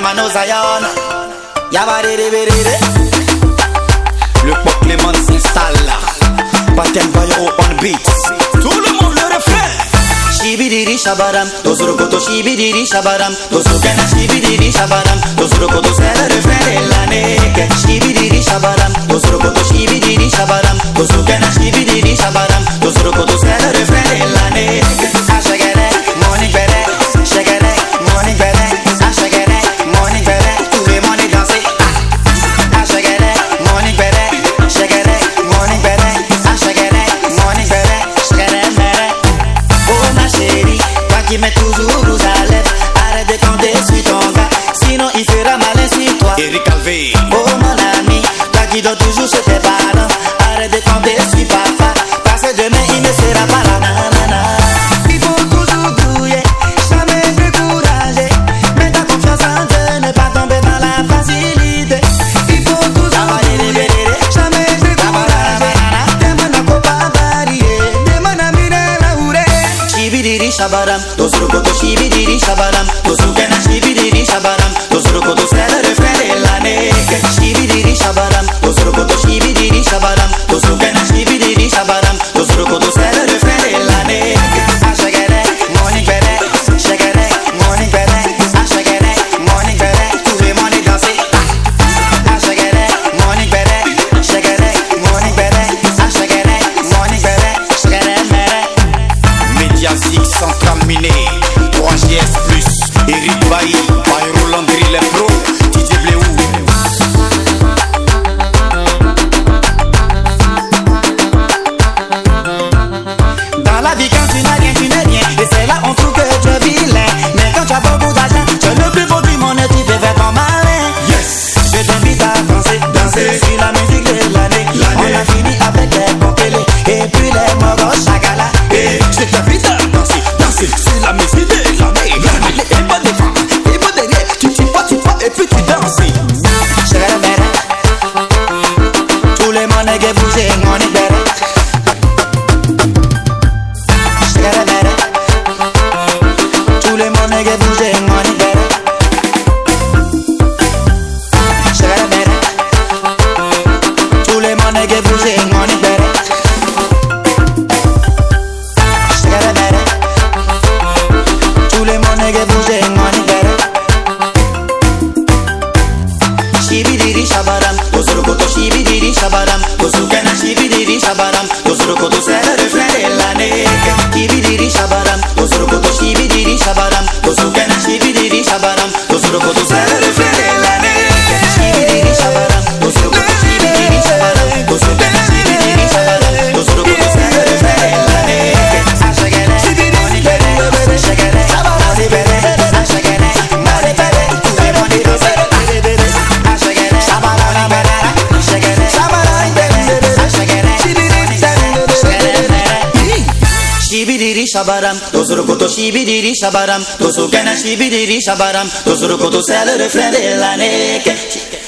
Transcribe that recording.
Mano Zion. Yabarere. Le pop Clément s'installe. Paten Bayo on beats. Tout le monde le refrain. Shibidiri shabaram, Tosurukoto shibidiri shabaram, Tosukena shibidiri shabaram, Tosurukoto c'est le refrain de l'année. Shibidiri shabaram, Tosurukoto shibidiri shabaram, Tosukena shibidiri shabaram, Tosurukoto c'est le refrain de l'année. Ashagere, morning bere, shagere, morning bere, ashagere, morning bere, tout le monde est dansé. Ashagere, morning bere, shagere, morning bere, ashagere, morning bere, shagere bere. Oh ma chérie, toi qui mets toujours rouge à lèvres, arrête de compter sur ton gars, sinon il fera malin sur toi. Eric Alvé. Oh mon ami, toi qui dors toujours chez tes parents, arrête de compter sur papa, parce que demain il ne sera pas là. Il faut toujours brouiller, jamais décourager, mets ta confiance en Dieu, ne pas tomber dans la facilité. Il faut toujours brouiller, jamais décourager, demande à pas varier, demande à mirer la ourée. Shibidiri shabaram, Tosurukoto shibidiri shabaram, Tosukena shibidiri shabaram, Tosurukoto c'est le refrain de l'année. Shibidiri shabaram, Tosurukoto shibidiri shabaram, Tosukena shibidiri shabaram, Tosurukoto c'est le refrain de l'année. Ashagere, morning bere, shagere, morning bere, ashagere, morning bere, tout le monde est dansé. Ashagere, morning bere, shagere, morning bere, ashagere, morning bere, shagere mere. Mediasic Central Miné, 3GS+, Eric Bailly, Bayro Landry les pros, DJ Bléou. Dans la vie quand tu n'as rien, tu n'es rien, et c'est là on trouve que tu es vilain. Mais quand tu as beaucoup d'argent, tu es le plus beau du monde et tu peux faire ton malin. Yes. Je t'invite à danser sur la musique de l'année. On a fini avec les pompélés et puis les mogos chagala. Et je t'invite à danser sur la musique de l'année. Allez, et pas devant, et pas derrière, tu vois, et puis tu danses. Shagala bere, tout le monde est bougé, on est bere. Shagala bere, tout le monde est bougé, on est bere. Shagala bere, tout le monde est bougé, on est bere. Shagala bere, tout le monde est bougé, on est bere. Shibidiri shabaram, Tosurukoto shibidiri shabaram, Tosukena shibidiri shabaram, Tosurukoto c'est le refrain de l'année. Shibidiri shabaram, Tosurukoto shibidiri shabaram, Tosukena shibidiri shabaram, Tosurukoto c'est le refrain de l'année. Shibidiri shabaram, Tosurukoto shibidiri shabaram, Tosukena shibidiri shabaram, Tosurukoto c'est le refrain de l'année. Ashagere, morning bere, shagere, morning bere, ashagere, morning bere, tout le monde est dansé. Ashagere, morning bere, shagere, morning bere, ashagere, morning bere, shagere mere. Shibidiri shabaram, Tosurukoto shibidiri shabaram, Tosukena shibidiri shabaram, Tosurukoto c'est le refrain de l'année.